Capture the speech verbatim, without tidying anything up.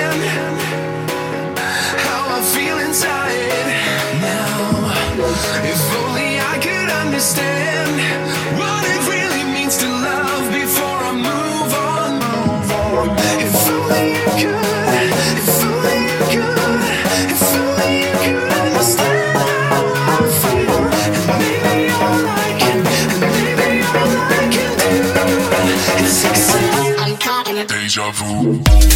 how I feel inside now. If only I could understand what it really means to love before I move on, move on. If only you could, if only you could, if only you could understand how I feel. And maybe all I can, and maybe all I can do is accept. I'm talking deja vu.